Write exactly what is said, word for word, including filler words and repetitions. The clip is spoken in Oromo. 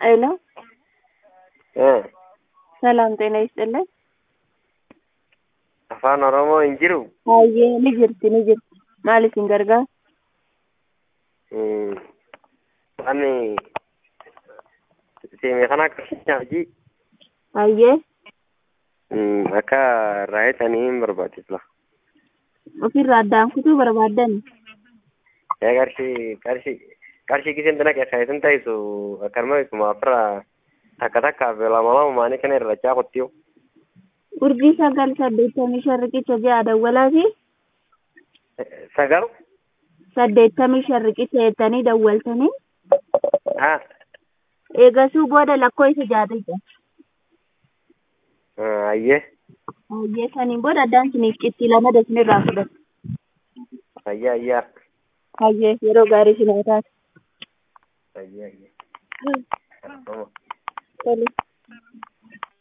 ሄሎ እ ሰላም ጤና ይስጥልኝ። አፋን ኦሮሞ እንጅሩ አየ ንጅርቲ ንጅርቲ ማለፊን ገርጋ እም አኒ ሲሜ ከና ከሽኛጂ አየ እም አካ ራይታኒ በርባቲስላ ኦፊራ አዳን ኩቱ በርባደን ያጋርሺ ቀርሺ ቀርሺ ጊዜን ተነቀ ካይተን ታይሱ አከርማ ማፍራ ተከታካ በላማማ ማኒ ከነ ረጫ ቆጥዩ urjii sagal saddeettamii shan riqicha ja'a dawwalaati sagal saddeettamii shan riqicha jettanii dawwaltanii ha eegasuu booda lakkoo isa jaatayta ayye ayye saniin booda addaan siniif qixxii lama dasnirraa fudhatu ayye ayya ayye yeroo gaarii sinii taate ayye ayye tole